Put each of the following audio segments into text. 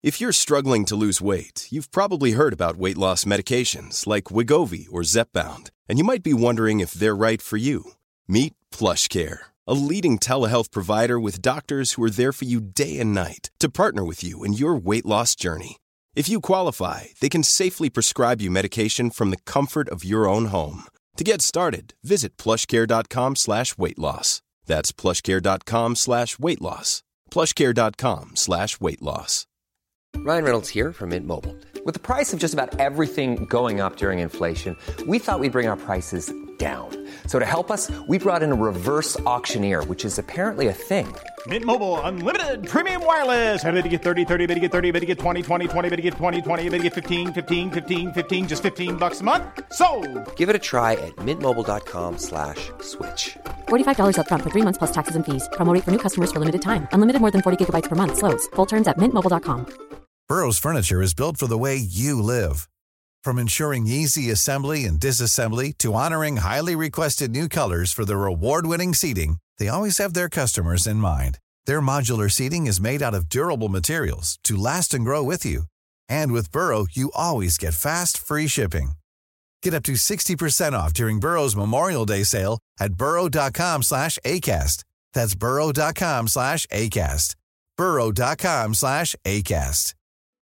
If you're struggling to lose weight, you've probably heard about weight loss medications like Wegovy or Zepbound, and you might be wondering if they're right for you. Meet PlushCare, a leading telehealth provider with doctors who are there for you day and night to partner with you in your weight loss journey. If you qualify, they can safely prescribe you medication from the comfort of your own home. To get started, visit plushcare.com/weightloss. That's plushcare.com/weightloss. plushcare.com/weightloss. Ryan Reynolds here from Mint Mobile. With the price of just about everything going up during inflation, we thought we'd bring our prices down. So to help us, we brought in a reverse auctioneer, which is apparently a thing. Mint Mobile Unlimited Premium Wireless. How to get 30, 30, bit to get 30, bit to get 20, 20, 20, bit to get 20, 20, bit to get 15, 15, 15, 15, just $15 a month? Sold! Give it a try at mintmobile.com/switch. $45 up front for 3 months plus taxes and fees. Promo rate for new customers for limited time. Unlimited more than 40 gigabytes per month. Slows full terms at mintmobile.com. Burrow's furniture is built for the way you live. From ensuring easy assembly and disassembly to honoring highly requested new colors for their award-winning seating, they always have their customers in mind. Their modular seating is made out of durable materials to last and grow with you. And with Burrow, you always get fast, free shipping. Get up to 60% off during Burrow's Memorial Day sale at burrow.com/ACAST. That's burrow.com/ACAST. burrow.com/ACAST.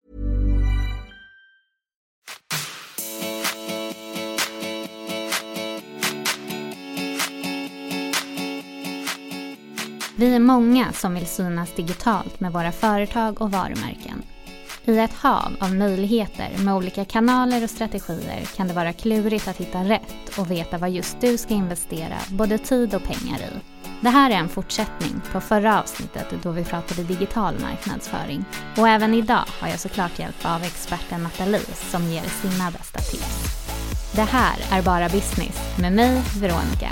Vi är många som vill synas digitalt med våra företag och varumärken. I ett hav av möjligheter med olika kanaler och strategier kan det vara klurigt att hitta rätt och veta vad just du ska investera både tid och pengar i. Det här är en fortsättning på förra avsnittet då vi pratade digital marknadsföring. Och även idag har jag såklart hjälp av experten Nathalie som ger sina bästa tips. Det här är Bara Business med mig, Veronica.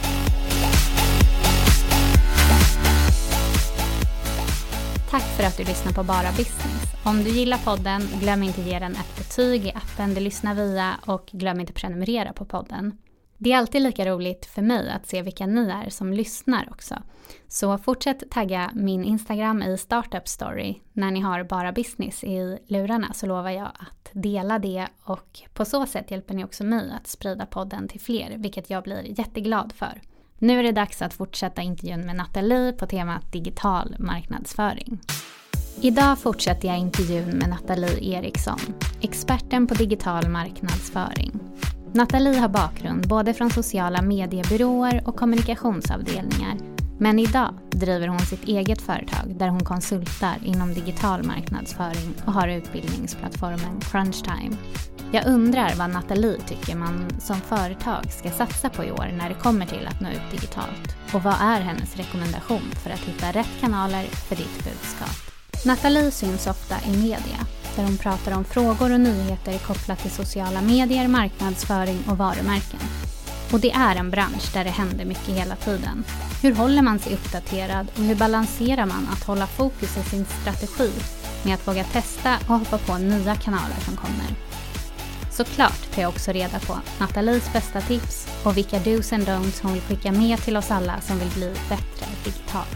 Tack för att du lyssnar på Bara Business. Om du gillar podden, glöm inte ge den ett betyg i appen du lyssnar via och glöm inte prenumerera på podden. Det är alltid lika roligt för mig att se vilka ni är som lyssnar också. Så fortsätt tagga min Instagram i Startup Story när ni har Bara Business i lurarna, så lovar jag att dela det och på så sätt hjälper ni också mig att sprida podden till fler, vilket jag blir jätteglad för. Nu är det dags att fortsätta intervjun med Nathalie på temat digital marknadsföring. Idag fortsätter jag intervjun med Nathalie Eriksson, experten på digital marknadsföring. Nathalie har bakgrund både från sociala mediebyråer och kommunikationsavdelningar, men idag driver hon sitt eget företag där hon konsultar inom digital marknadsföring och har utbildningsplattformen Crunchtime. Jag undrar vad Nathalie tycker man som företag ska satsa på i år när det kommer till att nå ut digitalt. Och vad är hennes rekommendation för att hitta rätt kanaler för ditt budskap? Nathalie syns ofta i media, där hon pratar om frågor och nyheter kopplat till sociala medier, marknadsföring och varumärken. Och det är en bransch där det händer mycket hela tiden. Hur håller man sig uppdaterad och hur balanserar man att hålla fokus i sin strategi med att våga testa och hoppa på nya kanaler som kommer? Såklart tar jag också reda på Nathalies bästa tips och vilka do's and don'ts hon vill skicka med till oss alla som vill bli bättre digitalt.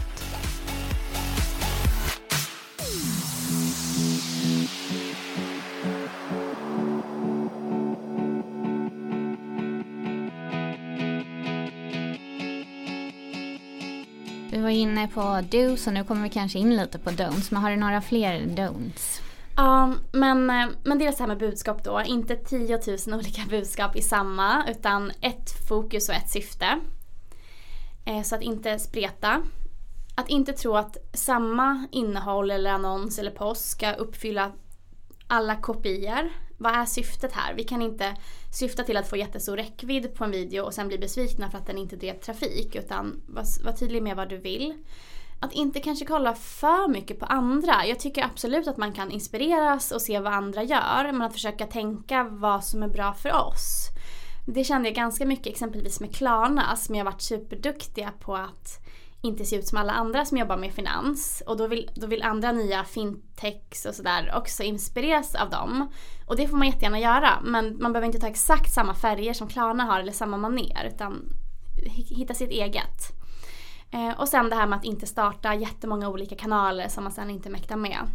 Vi var inne på do's och nu kommer vi kanske in lite på don'ts. Men har du några fler don'ts? Ja, men dels det här med budskap då. Inte 10 000 olika budskap i samma, utan ett fokus och ett syfte. Så att inte spreta. Att inte tro att samma innehåll eller annons eller post ska uppfylla alla kopior. Vad är syftet här? Vi kan inte syfta till att få jättestor räckvidd på en video och sen bli besvikna för att den inte drev trafik, utan var tydlig med vad du vill. Att inte kanske kolla för mycket på andra. Jag tycker absolut att man kan inspireras och se vad andra gör, men att försöka tänka vad som är bra för oss. Det kände jag ganska mycket exempelvis med Klarna, som jag varit superduktiga på att inte se ut som alla andra som jobbar med finans. Och då vill andra nya fintechs och sådär också inspireras av dem. Och det får man jättegärna göra. Men man behöver inte ta exakt samma färger som Klarna har eller samma manér, utan hitta sitt eget. Och sen det här med att inte starta jättemånga olika kanaler som man sen inte mäktar med.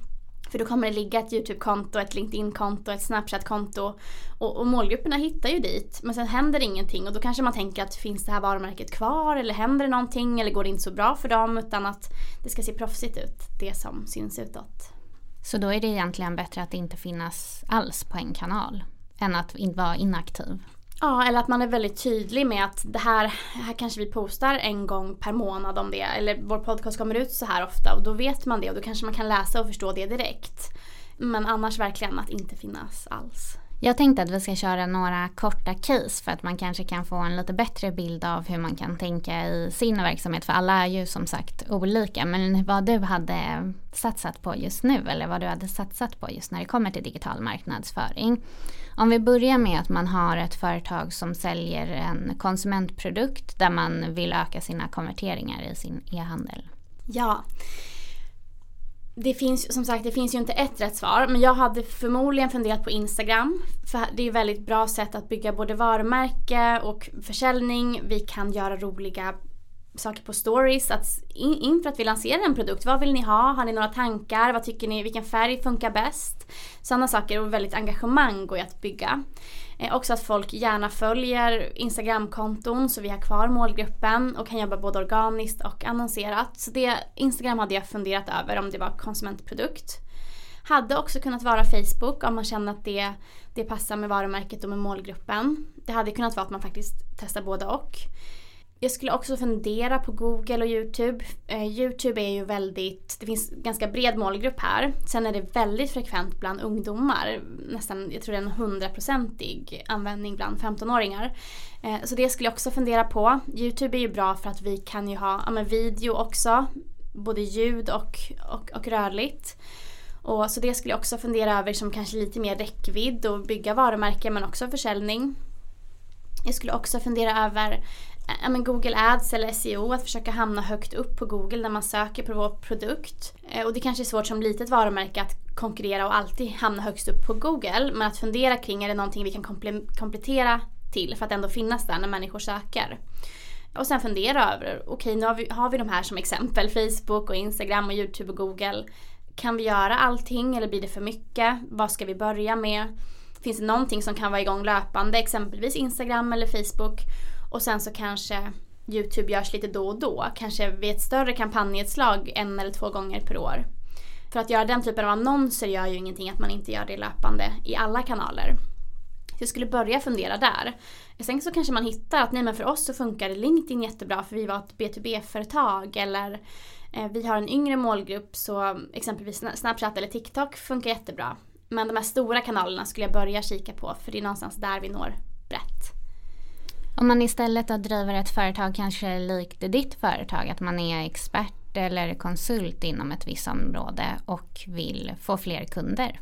För då kommer det ligga ett YouTube-konto, ett LinkedIn-konto, ett Snapchat-konto och målgrupperna hittar ju dit. Men sen händer ingenting och då kanske man tänker att finns det här varumärket kvar eller händer det någonting eller går det inte så bra för dem, utan att det ska se proffsigt ut, det som syns utåt. Så då är det egentligen bättre att det inte finnas alls på en kanal än att vara inaktiv? Ja, eller att man är väldigt tydlig med att det här kanske vi postar en gång per månad om det. Eller vår podcast kommer ut så här ofta och då vet man det och då kanske man kan läsa och förstå det direkt. Men annars verkligen att inte finnas alls. Jag tänkte att vi ska köra några korta case för att man kanske kan få en lite bättre bild av hur man kan tänka i sin verksamhet. För alla är ju som sagt olika. Men vad du hade satsat på just nu eller vad du hade satsat på just när det kommer till digital marknadsföring. Om vi börjar med att man har ett företag som säljer en konsumentprodukt där man vill öka sina konverteringar i sin e-handel. Ja. Det finns som sagt, det finns ju inte ett rätt svar, men jag hade förmodligen funderat på Instagram, för det är ju väldigt bra sätt att bygga både varumärke och försäljning. Vi kan göra roliga saker på stories inför att vi lanserar en produkt. Vad vill ni ha? Har ni några tankar? Vad tycker ni? Vilken färg funkar bäst? Sådana saker och väldigt engagemang går att bygga. Också att folk gärna följer Instagram-konton så vi har kvar målgruppen och kan jobba både organiskt och annonserat. Så det Instagram hade jag funderat över om det var konsumentprodukt. Hade också kunnat vara Facebook om man känner att det passar med varumärket och med målgruppen. Det hade kunnat vara att man faktiskt testar både och. Jag skulle också fundera på Google och YouTube. YouTube är ju det finns ganska bred målgrupp här. Sen är det väldigt frekvent bland ungdomar. Nästan, jag tror det är en 100% användning bland 15-åringar. Så det skulle jag också fundera på. YouTube är ju bra för att vi kan ju ha video också. Både ljud och rörligt. Och så det skulle jag också fundera över som kanske lite mer räckvidd och bygga varumärken men också försäljning. Jag skulle också fundera över Google Ads eller SEO, att försöka hamna högt upp på Google när man söker på vår produkt. Och det kanske är svårt som litet varumärke att konkurrera och alltid hamna högst upp på Google, men att fundera kring är det någonting vi kan komplettera till för att ändå finnas där när människor söker. Och sen fundera över, okej, nu har vi de här som exempel, Facebook och Instagram och YouTube och Google. Kan vi göra allting eller blir det för mycket? Vad ska vi börja med? Finns det någonting som kan vara igång löpande, exempelvis Instagram eller Facebook? Och sen så kanske YouTube görs lite då och då. Kanske vid ett större kampanjutslag 1 eller 2 gånger per år. För att göra den typen av annonser gör ju ingenting att man inte gör det löpande i alla kanaler. Så jag skulle börja fundera där. Sen så kanske man hittar att nej, men för oss så funkar LinkedIn jättebra för vi var ett B2B-företag. Eller vi har en yngre målgrupp så exempelvis Snapchat eller TikTok funkar jättebra. Men de här stora kanalerna skulle jag börja kika på för det är någonstans där vi når brett. Om man istället driver ett företag kanske likt ditt företag, att man är expert eller konsult inom ett visst område och vill få fler kunder.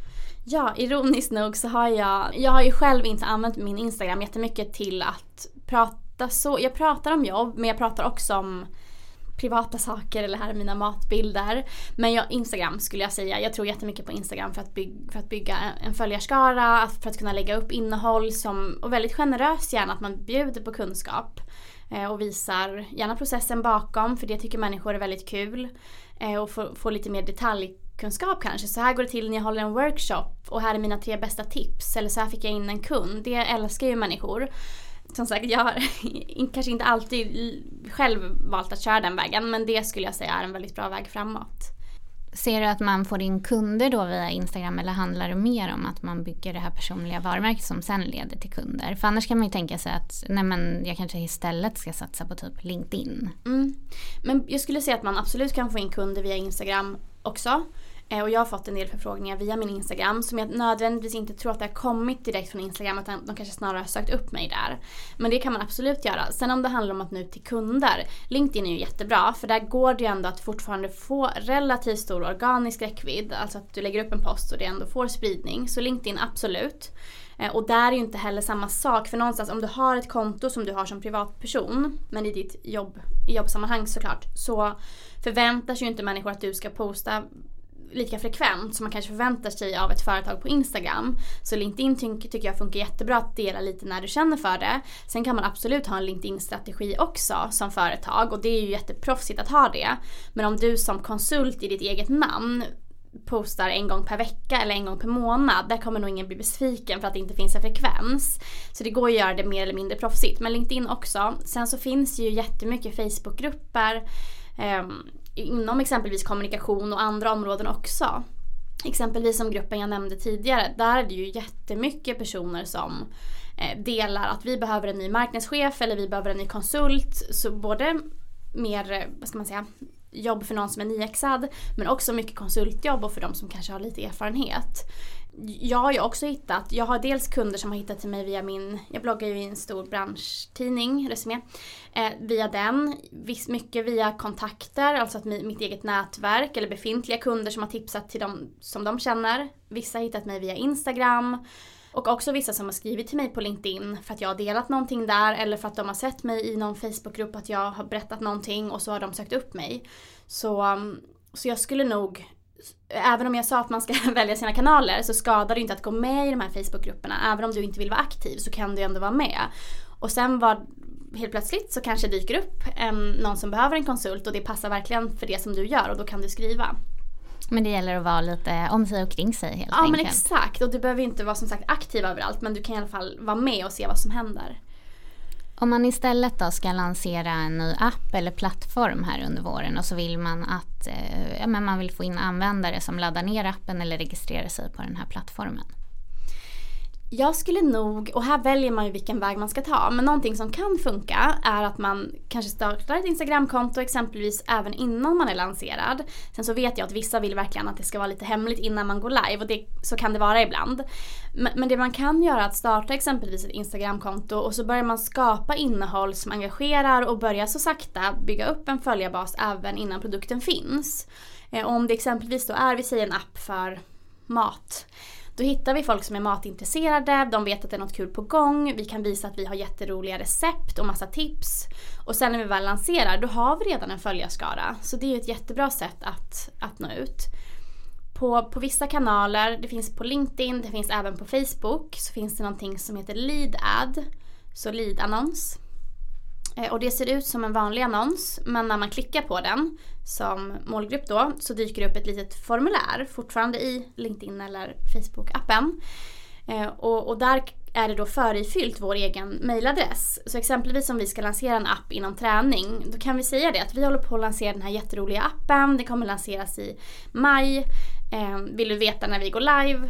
Ja, ironiskt nog så har jag har ju själv inte använt min Instagram jättemycket till att prata så. Jag pratar om jobb, men jag pratar också om privata saker, eller här är mina matbilder. Men Instagram skulle jag säga. Jag tror jättemycket på Instagram för att bygga en följarskara, för att kunna lägga upp innehåll och väldigt generöst gärna att man bjuder på kunskap och visar gärna processen bakom, för det tycker människor är väldigt kul, och få lite mer detaljkunskap kanske. Så här går det till när jag håller en workshop och här är mina 3 bästa tips, eller så här fick jag in en kund. Det älskar ju människor. Som sagt, jag har kanske inte alltid själv valt att köra den vägen, men det skulle jag säga är en väldigt bra väg framåt. Ser du att man får in kunder då via Instagram, eller handlar det mer om att man bygger det här personliga varumärket som sen leder till kunder? För annars kan man ju tänka sig att jag kanske istället ska satsa på typ LinkedIn. Men jag skulle säga att man absolut kan få in kunder via Instagram också. Och jag har fått en del förfrågningar via min Instagram som jag nödvändigtvis inte tror att det har kommit direkt från Instagram, utan de kanske snarare har sökt upp mig där. Men det kan man absolut göra. Sen om det handlar om att nå ut till kunder, LinkedIn är ju jättebra, för där går det ju ändå att fortfarande få relativt stor organisk räckvidd, alltså att du lägger upp en post och det ändå får spridning. Så LinkedIn absolut. Och där är ju inte heller samma sak, för någonstans om du har ett konto som du har som privatperson, men i ditt jobbsammanhang såklart, så förväntar sig ju inte människor att du ska posta lika frekvent som man kanske förväntar sig av ett företag på Instagram. Så LinkedIn tycker jag funkar jättebra att dela lite när du känner för det. Sen kan man absolut ha en LinkedIn-strategi också som företag, och det är ju jätteproffsigt att ha det. Men om du som konsult i ditt eget namn postar en gång per vecka eller en gång per månad, där kommer nog ingen bli besviken för att det inte finns en frekvens. Så det går att göra det mer eller mindre proffsigt. Men LinkedIn också. Sen så finns ju jättemycket Facebookgrupper inom exempelvis kommunikation och andra områden också. Exempelvis som gruppen jag nämnde tidigare, där är det ju jättemycket personer som delar att vi behöver en ny marknadschef eller vi behöver en ny konsult. Så både mer, vad ska man säga, jobb för någon som är nyexad, men också mycket konsultjobb och för de som kanske har lite erfarenhet. Jag har ju också jag har dels kunder som har hittat till mig via jag bloggar ju i en stor branschtidning, Resumé, via den, mycket via kontakter, alltså att mitt eget nätverk eller befintliga kunder som har tipsat till dem som de känner. Vissa har hittat mig via Instagram. Och också vissa som har skrivit till mig på LinkedIn för att jag har delat någonting där eller för att de har sett mig i någon Facebookgrupp att jag har berättat någonting och så har de sökt upp mig. Så jag skulle nog, även om jag sa att man ska välja sina kanaler, så skadar det inte att gå med i de här Facebookgrupperna. Även om du inte vill vara aktiv så kan du ändå vara med. Och sen helt plötsligt så kanske dyker upp någon som behöver en konsult och det passar verkligen för det som du gör och då kan du skriva. Men det gäller att vara lite om sig och kring sig helt enkelt. Ja, men exakt. Och du behöver ju inte vara som sagt aktiv överallt, men du kan i alla fall vara med och se vad som händer. Om man istället då ska lansera en ny app eller plattform här under våren och så vill man att man vill få in användare som laddar ner appen eller registrerar sig på den här plattformen. Jag skulle nog, och här väljer man ju vilken väg man ska ta, men någonting som kan funka är att man kanske startar ett Instagramkonto exempelvis även innan man är lanserad. Sen så vet jag att vissa vill verkligen att det ska vara lite hemligt innan man går live och så kan det vara ibland. Men det man kan göra är att starta exempelvis ett Instagramkonto och så börjar man skapa innehåll som engagerar och börjar så sakta bygga upp en följarbas även innan produkten finns. Om det exempelvis då är, vi säger en app för mat. Då hittar vi folk som är matintresserade, de vet att det är något kul på gång, vi kan visa att vi har jätteroliga recept och massa tips. Och sen när vi väl lanserar, då har vi redan en följarskara. Så det är ju ett jättebra sätt att nå ut. På vissa kanaler, det finns på LinkedIn, det finns även på Facebook, så finns det någonting som heter lead ad, så lead-annons. Och det ser ut som en vanlig annons, men när man klickar på den som målgrupp då så dyker det upp ett litet formulär, fortfarande i LinkedIn eller Facebook-appen. Och där är det då förifyllt vår egen mailadress. Så exempelvis om vi ska lansera en app inom träning, då kan vi säga det att vi håller på att lansera den här jätteroliga appen, det kommer lanseras i maj. Vill du veta när vi går live?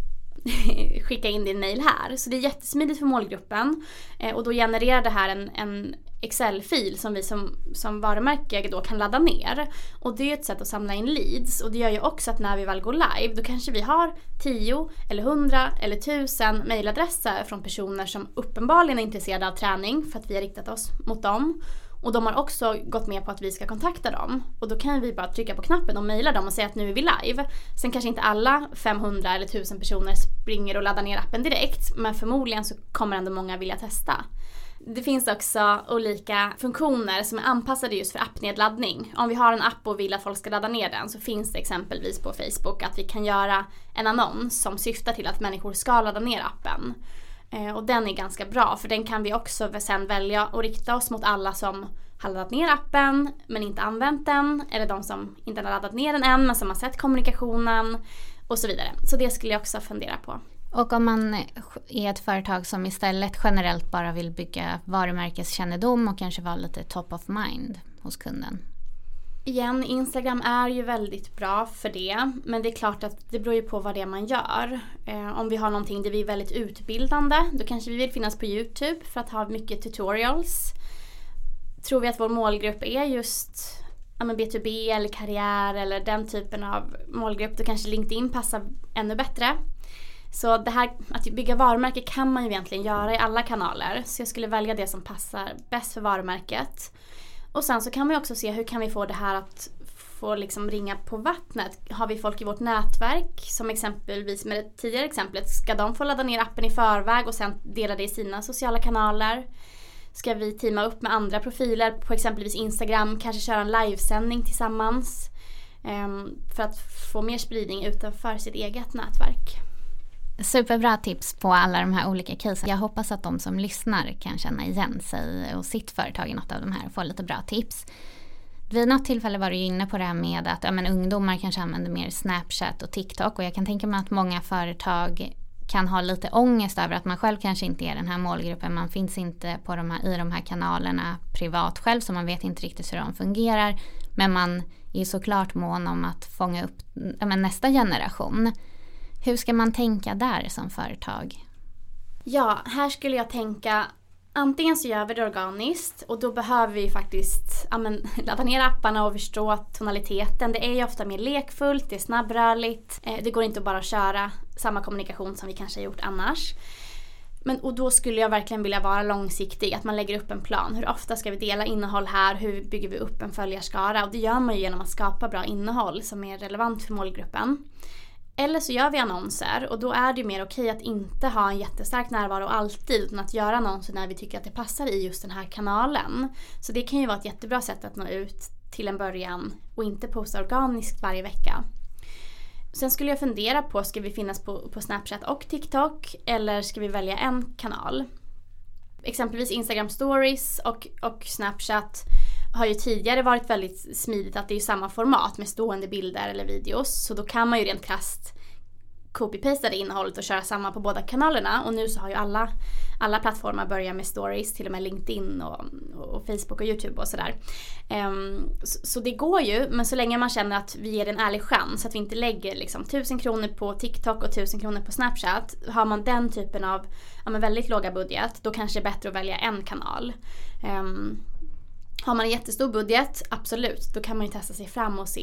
Skicka in din mail här. Så det är jättesmidigt för målgruppen. Och då genererar det här en Excel-fil som vi som varumärke då kan ladda ner. Och det är ett sätt att samla in leads. Och det gör ju också att när vi väl går live, då kanske vi har 10 eller 100 eller 1000 mailadresser från personer som uppenbarligen är intresserade av träning för att vi har riktat oss mot dem. Och de har också gått med på att vi ska kontakta dem. Och då kan vi bara trycka på knappen och mejla dem och säga att nu är vi live. Sen kanske inte alla 500 eller 1000 personer springer och laddar ner appen direkt. Men förmodligen så kommer ändå många vilja testa. Det finns också olika funktioner som är anpassade just för appnedladdning. Om vi har en app och vill att folk ska ladda ner den, så finns det exempelvis på Facebook att vi kan göra en annons som syftar till att människor ska ladda ner appen. Och den är ganska bra, för den kan vi också sen välja och rikta oss mot alla som har laddat ner appen men inte använt den, eller de som inte har laddat ner den än men som har sett kommunikationen och så vidare. Så det skulle jag också fundera på. Och om man är ett företag som istället generellt bara vill bygga varumärkeskännedom och kanske vara lite top of mind hos kunden? Igen, Instagram är ju väldigt bra för det, men det är klart att det beror ju på vad det är man gör. Om vi har någonting där vi är väldigt utbildande, då kanske vi vill finnas på YouTube för att ha mycket tutorials. Tror vi att vår målgrupp är just B2B eller karriär eller den typen av målgrupp, då kanske LinkedIn passar ännu bättre. Så det här att bygga varumärke kan man ju egentligen göra i alla kanaler, så jag skulle välja det som passar bäst för varumärket. Och sen så kan man ju också se hur kan vi få det här att få liksom ringa på vattnet. Har vi folk i vårt nätverk, som exempelvis med det tidigare exemplet, ska de få ladda ner appen i förväg och sen dela det i sina sociala kanaler? Ska vi teama upp med andra profiler på exempelvis Instagram, kanske köra en livesändning tillsammans för att få mer spridning utanför sitt eget nätverk? Superbra tips på alla de här olika casen. Jag hoppas att de som lyssnar kan känna igen sig och sitt företag i något av de här och få lite bra tips. Vid något tillfälle var du inne på det här med att ungdomar kanske använder mer Snapchat och TikTok, och jag kan tänka mig att många företag kan ha lite ångest över att man själv kanske inte är den här målgruppen. Man finns inte i de här kanalerna privat själv, så man vet inte riktigt hur de fungerar. Men man är såklart mån om att fånga upp nästa generation. Hur ska man tänka där som företag? Ja, här skulle jag tänka, antingen så gör vi det organiskt, och då behöver vi faktiskt ladda ner apparna och förstå tonaliteten. Det är ju ofta mer lekfullt, det är snabbrörligt. Det går inte att bara köra samma kommunikation som vi kanske har gjort annars. Och då skulle jag verkligen vilja vara långsiktig, att man lägger upp en plan. Hur ofta ska vi dela innehåll här? Hur bygger vi upp en följarskara? Och det gör man ju genom att skapa bra innehåll som är relevant för målgruppen. Eller så gör vi annonser, och då är det ju mer okej att inte ha en jättestark närvaro alltid, utan att göra annonser när vi tycker att det passar i just den här kanalen. Så det kan ju vara ett jättebra sätt att nå ut till en början och inte posta organiskt varje vecka. Sen skulle jag fundera på, ska vi finnas på Snapchat och TikTok, eller ska vi välja en kanal? Exempelvis Instagram Stories och Snapchat har ju tidigare varit väldigt smidigt, att det är ju samma format med stående bilder eller videos. Så då kan man ju rent krasst copy-pasta det innehållet och köra samma på båda kanalerna. Och nu så har ju alla plattformar börjat med stories, till och med LinkedIn och Facebook och YouTube och sådär. Så det går ju, men så länge man känner att vi ger en ärlig chans, att vi inte lägger 1000 kronor på TikTok och 1000 kronor på Snapchat. Har man den typen av väldigt låga budget, då kanske det är bättre att välja en kanal. Har man en jättestor budget, absolut, då kan man ju testa sig fram och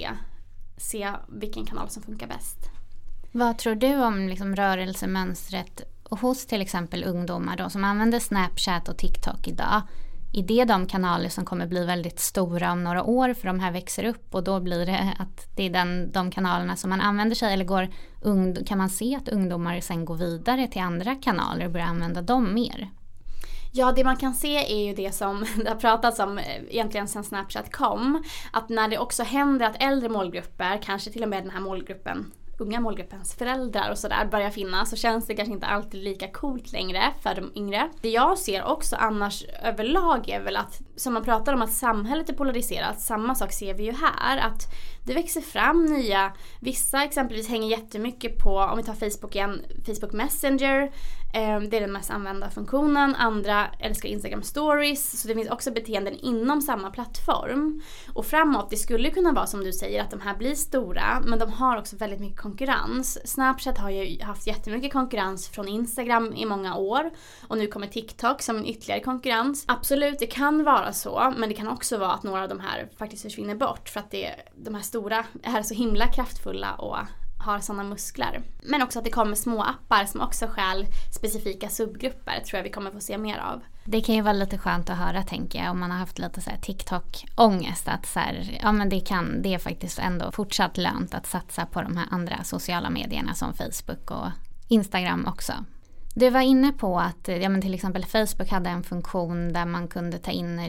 se vilken kanal som funkar bäst. Vad tror du om rörelsemönstret hos till exempel ungdomar då, som använder Snapchat och TikTok idag? Är det de kanaler som kommer bli väldigt stora om några år, för de här växer upp och då blir det att det är de kanalerna som man använder sig, eller kan man se att ungdomar sen går vidare till andra kanaler och börjar använda dem mer? Ja, det man kan se är ju det som det har pratats om egentligen sedan Snapchat kom. Att när det också händer att äldre målgrupper, kanske till och med den här målgruppen, unga målgruppens föräldrar och sådär, börjar finnas, så känns det kanske inte alltid lika coolt längre för de yngre. Det jag ser också annars överlag är väl att, som man pratar om att samhället är polariserat, samma sak ser vi ju här, att det växer fram nya, vissa exempelvis hänger jättemycket på, om vi tar Facebook igen, Facebook Messenger, det är den mest använda funktionen, andra älskar Instagram Stories, så det finns också beteenden inom samma plattform. Och framåt, det skulle kunna vara som du säger, att de här blir stora, men de har också väldigt mycket konkurrens. Snapchat har ju haft jättemycket konkurrens från Instagram i många år, och nu kommer TikTok som ytterligare konkurrens. Absolut, det kan vara så, men det kan också vara att några av de här faktiskt försvinner bort, för att de här stora är så himla kraftfulla och har sådana muskler. Men också att det kommer små appar som också stjäl specifika subgrupper, tror jag vi kommer få se mer av. Det kan ju vara lite skönt att höra, tänker jag, om man har haft lite så här TikTok-ångest, att det är faktiskt ändå fortsatt lönt att satsa på de här andra sociala medierna som Facebook och Instagram också. Du var inne på att till exempel Facebook hade en funktion där man kunde ta in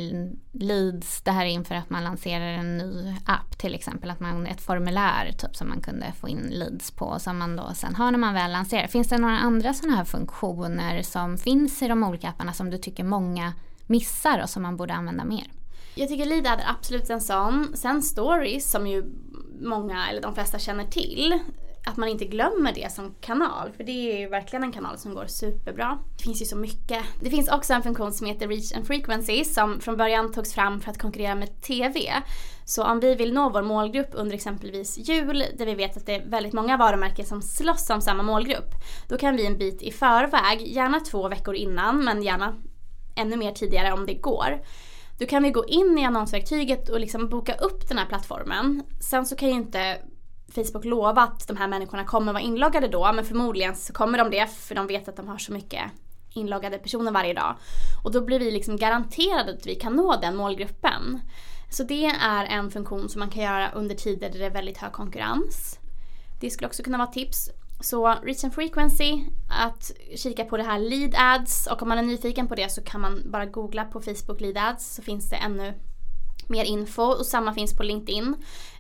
leads. Det här är inför att man lanserar en ny app, till exempel att ett formulär typ som man kunde få in leads på, som man då sen har när man väl lanserar. Finns det några andra sådana här funktioner som finns i de olika apparna som du tycker många missar och som man borde använda mer? Jag tycker Lead Ad är absolut en sån. Sen Stories, som ju många eller de flesta känner till, att man inte glömmer det som kanal, för det är ju verkligen en kanal som går superbra. Det finns ju så mycket. Det finns också en funktion som heter Reach and Frequency, som från början togs fram för att konkurrera med TV. Så om vi vill nå vår målgrupp under exempelvis jul, där vi vet att det är väldigt många varumärken som slåss om samma målgrupp, då kan vi en bit i förväg, gärna 2 veckor innan, men gärna ännu mer tidigare om det går. Då kan vi gå in i annonsverktyget och boka upp den här plattformen. Sen så kan ju inte Facebook lova att de här människorna kommer vara inloggade då, men förmodligen så kommer de det, för de vet att de har så mycket inloggade personer varje dag. Och då blir vi garanterade att vi kan nå den målgruppen. Så det är en funktion som man kan göra under tider där det är väldigt hög konkurrens. Det skulle också kunna vara tips. Så Reach and Frequency, att kika på det här Lead Ads, och om man är nyfiken på det så kan man bara googla på Facebook Lead Ads, så finns det ännu mer info, och samma finns på LinkedIn.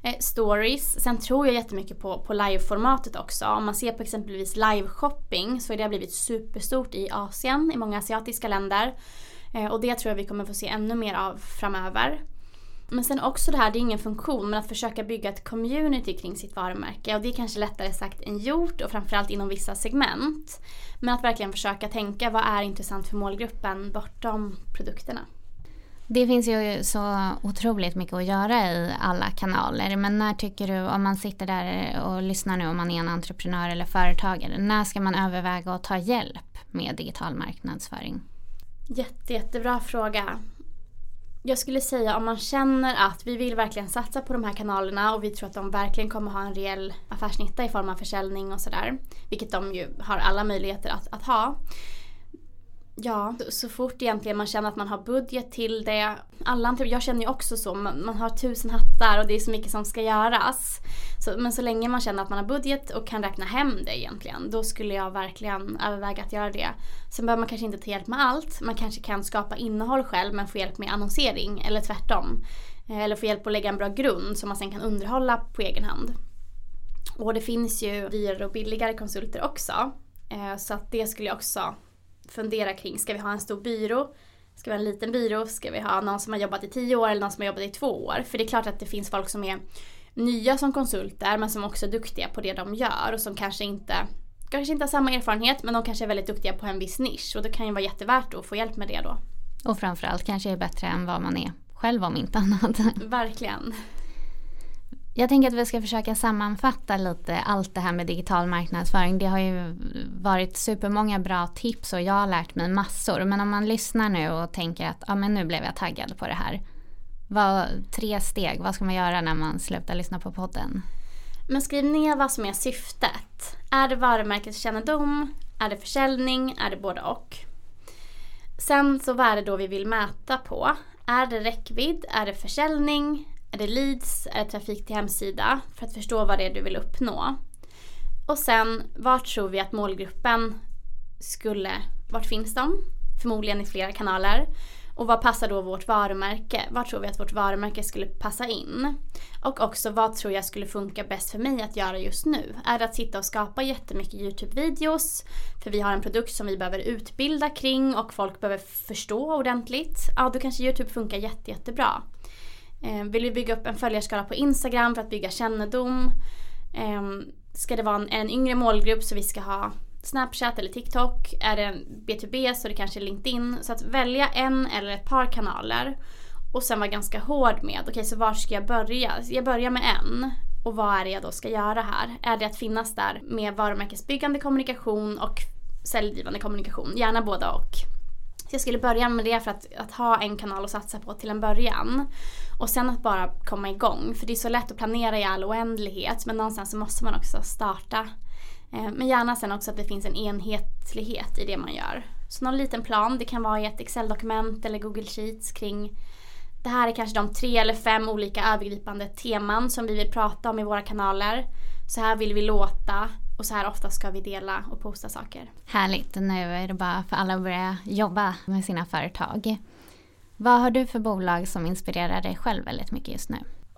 Stories. Sen tror jag jättemycket på live-formatet också. Om man ser på exempelvis live-shopping, så har det blivit superstort i Asien, i många asiatiska länder. Och det tror jag vi kommer få se ännu mer av framöver. Men sen också det här, det är ingen funktion, men att försöka bygga ett community kring sitt varumärke. Och det är kanske lättare sagt än gjort, och framförallt inom vissa segment. Men att verkligen försöka tänka, vad är intressant för målgruppen bortom produkterna? Det finns ju så otroligt mycket att göra i alla kanaler. Men när tycker du, om man sitter där och lyssnar nu, om man är en entreprenör eller företagare, när ska man överväga att ta hjälp med digital marknadsföring? Jättebra fråga. Jag skulle säga om man känner att vi vill verkligen satsa på de här kanalerna och vi tror att de verkligen kommer ha en reell affärsnytta i form av försäljning och sådär. Vilket de ju har alla möjligheter att ha. Ja, så fort egentligen man känner att man har budget till det. Jag känner ju också så, man har 1000 hattar och det är så mycket som ska göras. Men så länge man känner att man har budget och kan räkna hem det egentligen, då skulle jag verkligen överväga att göra det. Sen behöver man kanske inte ta hjälp med allt. Man kanske kan skapa innehåll själv men få hjälp med annonsering eller tvärtom. Eller få hjälp att lägga en bra grund som man sen kan underhålla på egen hand. Och det finns ju dyrare och billigare konsulter också. Så att det skulle jag också fundera kring. Ska vi ha en stor byrå? Ska vi ha en liten byrå? Ska vi ha någon som har jobbat i 10 år eller någon som har jobbat i 2 år? För det är klart att det finns folk som är nya som konsulter men som också är duktiga på det de gör och som kanske inte har samma erfarenhet, men de kanske är väldigt duktiga på en viss nisch, och det kan ju vara jättevärt att få hjälp med det då. Och framförallt kanske är bättre än vad man är själv, om inte annat. Verkligen. Jag tänker att vi ska försöka sammanfatta lite allt det här med digital marknadsföring. Det har ju varit supermånga bra tips och jag har lärt mig massor. Men om man lyssnar nu och tänker att men nu blev jag taggad på det här. 3 steg, vad ska man göra när man slutar lyssna på podden? Men skriv ner vad som är syftet. Är det varumärkeskännedom? Är det försäljning? Är det både och? Sen så vad är det då vi vill mäta på? Är det räckvidd? Är det försäljning? Är det leads? Är det trafik till hemsida? För att förstå vad det är du vill uppnå. Och sen, vart tror vi att målgruppen vart finns de? Förmodligen i flera kanaler. Och vad passar då vårt varumärke? Var tror vi att vårt varumärke skulle passa in? Och också, vad tror jag skulle funka bäst för mig att göra just nu? Är det att sitta och skapa jättemycket YouTube-videos? För vi har en produkt som vi behöver utbilda kring och folk behöver förstå ordentligt. Ja, då kanske YouTube funkar jättebra. Vill vi bygga upp en följarskara på Instagram för att bygga kännedom? Ska det vara en yngre målgrupp så vi ska ha Snapchat eller TikTok? Är det B2B så det kanske är LinkedIn? Så att välja en eller ett par kanaler och sen vara ganska hård med, okej, så var ska jag börja? Jag börjar med en. Och vad är det jag då ska göra här? Är det att finnas där med varumärkesbyggande kommunikation och säljdrivande kommunikation? Gärna båda och. Så jag skulle börja med det för att ha en kanal att satsa på till en början. Och sen att bara komma igång. För det är så lätt att planera i all oändlighet. Men någonstans så måste man också starta. Men gärna sen också att det finns en enhetlighet i det man gör. Så någon liten plan, det kan vara i ett Excel-dokument eller Google Sheets kring. Det här är kanske de 3 eller 5 olika övergripande teman som vi vill prata om i våra kanaler. Så här vill vi låta. Och så här ofta ska vi dela och posta saker. Härligt, nu är det bara för alla att börja jobba med sina företag. Vad har du för bolag som inspirerar dig själv väldigt mycket just nu?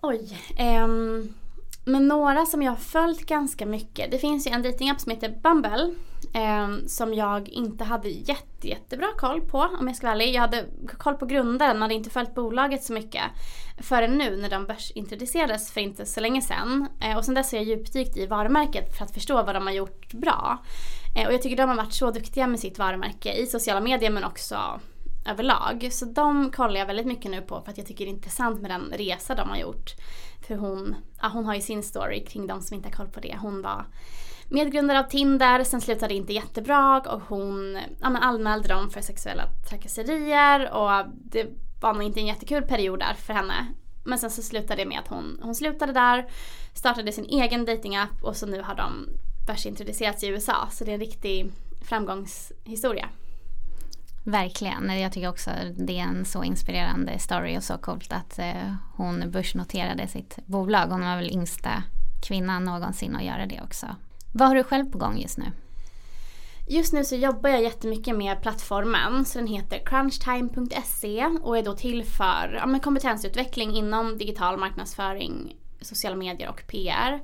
Men några som jag har följt ganska mycket. Det finns ju en datingapp som heter Bumble. Som jag inte hade jättebra koll på, om jag ska vara ärlig. Jag hade koll på grundaren, men hade inte följt bolaget så mycket förrän nu när de börsintroducerades för inte så länge sedan. Och sen dess har jag djupdykt i varumärket för att förstå vad de har gjort bra. Och jag tycker de har varit så duktiga med sitt varumärke i sociala medier men också överlag. Så de kollar jag väldigt mycket nu på för att jag tycker det är intressant med den resa de har gjort. För hon har ju sin story kring de som inte har koll på det. Hon var medgrundare av Tinder, sen slutade det inte jättebra och hon anmälde dem för sexuella trakasserier och det var nog inte en jättekul period där för henne. Men sen så slutade det med att hon slutade där, startade sin egen datingapp och så nu har de börsintroducerats i USA. Så det är en riktig framgångshistoria. Verkligen, jag tycker också det är en så inspirerande story och så coolt att hon börsnoterade sitt bolag. Hon var väl yngsta kvinnan någonsin att göra det också. Vad har du själv på gång just nu? Just nu så jobbar jag jättemycket med plattformen, så den heter crunchtime.se och är då till för kompetensutveckling inom digital marknadsföring, sociala medier och PR.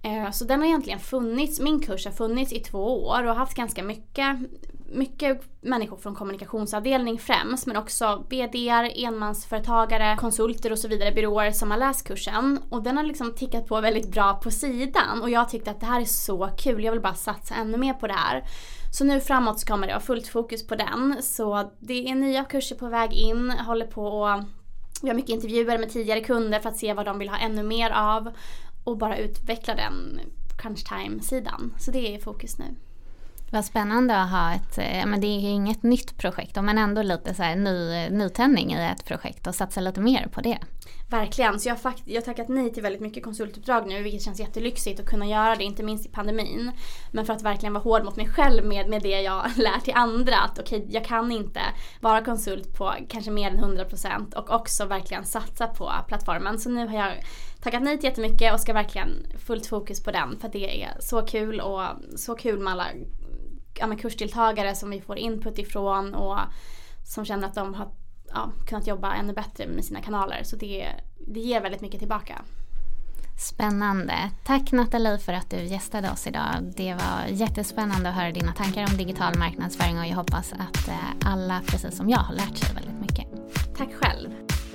Så den har egentligen funnits, min kurs har funnits i 2 år och haft ganska mycket människor från kommunikationsavdelning främst, men också BD:ar, enmansföretagare, konsulter och så vidare, byråer som har läst kursen. Och den har liksom tickat på väldigt bra på sidan och jag tyckte att det här är så kul, jag vill bara satsa ännu mer på det här. Så nu framåt så kommer det vara fullt fokus på den. Så det är nya kurser på väg in, håller på och vi har mycket intervjuer med tidigare kunder för att se vad de vill ha ännu mer av och bara utveckla den crunch time-sidan. Så det är fokus nu. Vad spännande att ha men det är inget nytt projekt men ändå lite så här nytändning i ett projekt och satsa lite mer på det. Verkligen, så jag har tackat nej till väldigt mycket konsultuppdrag nu, vilket känns jättelyxigt att kunna göra det, inte minst i pandemin. Men för att verkligen vara hård mot mig själv med det jag lär till andra, att okej, jag kan inte vara konsult på kanske mer än 100% och också verkligen satsa på plattformen. Så nu har jag tackat nej till jättemycket och ska verkligen fullt fokus på den, för det är så kul och så kul med alla kursdeltagare som vi får input ifrån och som känner att de har kunnat jobba ännu bättre med sina kanaler. Så det ger väldigt mycket tillbaka. Spännande. Tack Nathalie för att du gästade oss idag. Det var jättespännande att höra dina tankar om digital marknadsföring och jag hoppas att alla, precis som jag, har lärt sig väldigt mycket. Tack själv.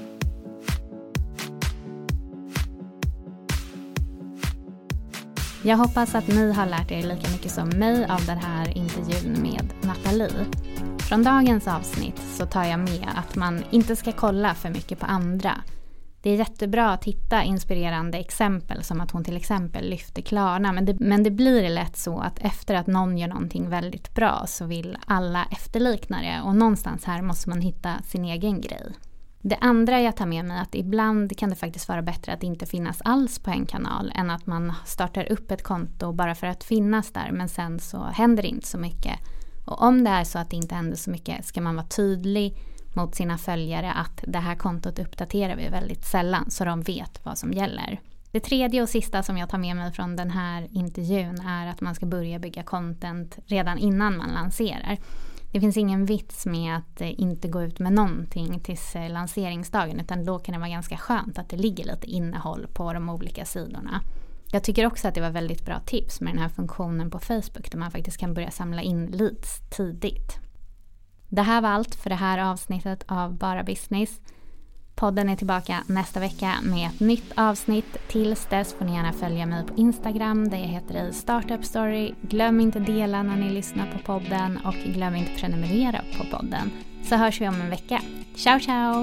Jag hoppas att ni har lärt er lika mycket som mig av den här intervjun med Nathalie. Från dagens avsnitt så tar jag med att man inte ska kolla för mycket på andra. Det är jättebra att hitta inspirerande exempel som att hon till exempel lyfter Klarna. Men det blir lätt så att efter att någon gör någonting väldigt bra så vill alla efterlikna det. Och någonstans här måste man hitta sin egen grej. Det andra jag tar med mig är att ibland kan det faktiskt vara bättre att inte finnas alls på en kanal än att man startar upp ett konto bara för att finnas där men sen så händer det inte så mycket. Och om det är så att det inte händer så mycket ska man vara tydlig mot sina följare att det här kontot uppdaterar vi väldigt sällan så de vet vad som gäller. Det tredje och sista som jag tar med mig från den här intervjun är att man ska börja bygga content redan innan man lanserar. Det finns ingen vits med att inte gå ut med någonting tills lanseringsdagen utan då kan det vara ganska skönt att det ligger lite innehåll på de olika sidorna. Jag tycker också att det var väldigt bra tips med den här funktionen på Facebook där man faktiskt kan börja samla in leads tidigt. Det här var allt för det här avsnittet av Bara Business. Podden är tillbaka nästa vecka med ett nytt avsnitt. Tills dess får ni gärna följa mig på Instagram där jag heter Startup Story. Glöm inte dela när ni lyssnar på podden och glöm inte prenumerera på podden. Så hörs vi om en vecka. Ciao ciao!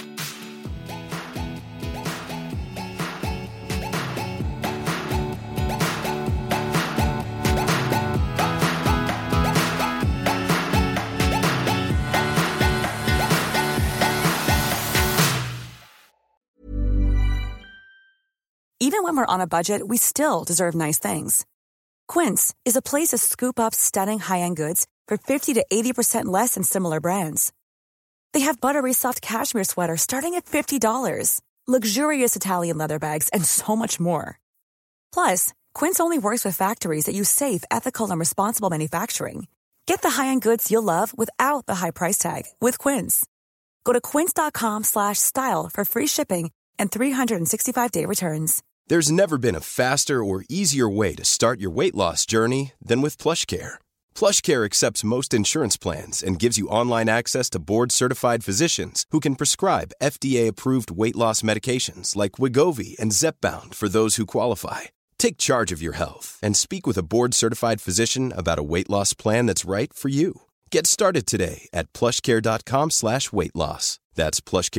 Even when we're on a budget, we still deserve nice things. Quince is a place to scoop up stunning high-end goods for 50 to 80% less than similar brands. They have buttery soft cashmere sweaters starting at $50, luxurious Italian leather bags, and so much more. Plus, Quince only works with factories that use safe, ethical, and responsible manufacturing. Get the high-end goods you'll love without the high price tag with Quince. Go to quince.com/style for free shipping and 365-day returns. There's never been a faster or easier way to start your weight loss journey than with PlushCare. PlushCare accepts most insurance plans and gives you online access to board-certified physicians who can prescribe FDA-approved weight loss medications like Wegovy and Zepbound for those who qualify. Take charge of your health and speak with a board-certified physician about a weight loss plan that's right for you. Get started today at plushcare.com/weightloss. That's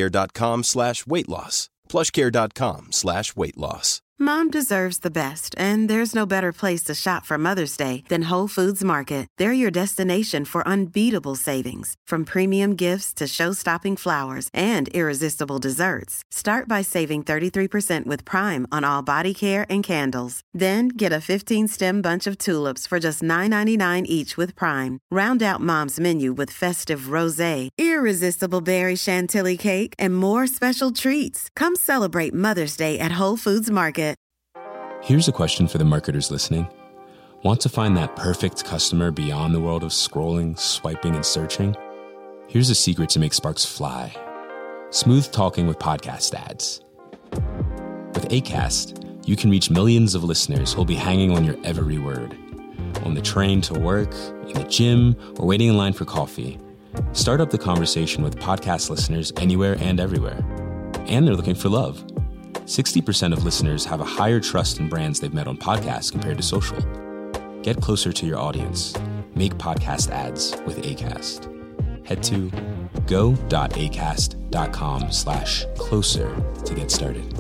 plushcare.com/weightloss. plushcare.com/weightloss. Mom deserves the best, and there's no better place to shop for Mother's Day than Whole Foods Market. They're your destination for unbeatable savings, from premium gifts to show-stopping flowers and irresistible desserts. Start by saving 33% with Prime on all body care and candles. Then get a 15-stem bunch of tulips for just $9.99 each with Prime. Round out Mom's menu with festive rosé, irresistible berry chantilly cake, and more special treats. Come celebrate Mother's Day at Whole Foods Market. Here's a question for the marketers listening. Want to find that perfect customer beyond the world of scrolling, swiping, and searching? Here's a secret to make sparks fly. Smooth talking with podcast ads. With Acast, you can reach millions of listeners who'll be hanging on your every word. On the train to work, in the gym, or waiting in line for coffee. Start up the conversation with podcast listeners anywhere and everywhere. And they're looking for love. 60% of listeners have a higher trust in brands they've met on podcasts compared to social. Get closer to your audience. Make podcast ads with Acast. Head to go.acast.com/closer to get started.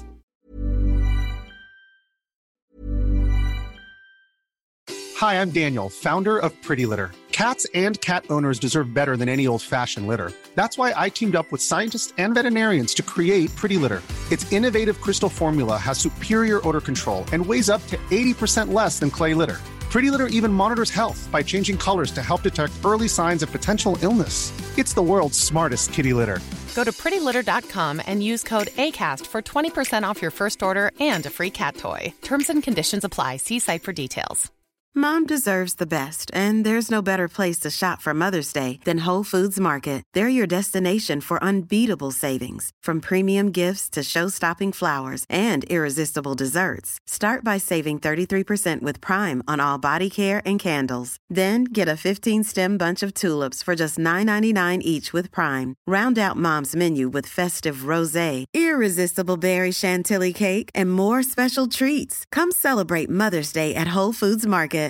Hi, I'm Daniel, founder of Pretty Litter. Cats and cat owners deserve better than any old-fashioned litter. That's why I teamed up with scientists and veterinarians to create Pretty Litter. Its innovative crystal formula has superior odor control and weighs up to 80% less than clay litter. Pretty Litter even monitors health by changing colors to help detect early signs of potential illness. It's the world's smartest kitty litter. Go to prettylitter.com and use code ACAST for 20% off your first order and a free cat toy. Terms and conditions apply. See site for details. Mom deserves the best, and there's no better place to shop for Mother's Day than Whole Foods Market. They're your destination for unbeatable savings, from premium gifts to show-stopping flowers and irresistible desserts. Start by saving 33% with Prime on all body care and candles. Then get a 15-stem bunch of tulips for just $9.99 each with Prime. Round out Mom's menu with festive rosé, irresistible berry chantilly cake, and more special treats. Come celebrate Mother's Day at Whole Foods Market.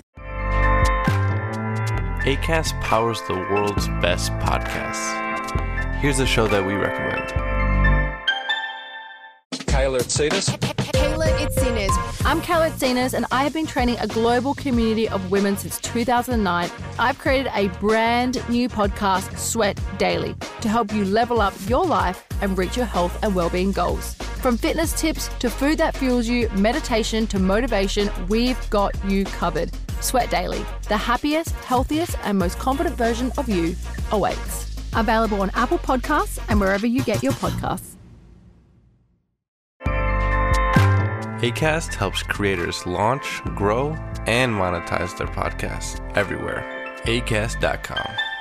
Acast powers the world's best podcasts. Here's a show that we recommend. Kayla Itsinas. Kayla Itsinas. I'm Kayla Itsinas, and I have been training a global community of women since 2009. I've created a brand new podcast, Sweat Daily, to help you level up your life and reach your health and well-being goals. From fitness tips to food that fuels you, meditation to motivation, we've got you covered. Sweat Daily, the happiest, healthiest, and most confident version of you awaits. Available on Apple Podcasts and wherever you get your podcasts. Acast helps creators launch, grow, and monetize their podcasts everywhere. Acast.com.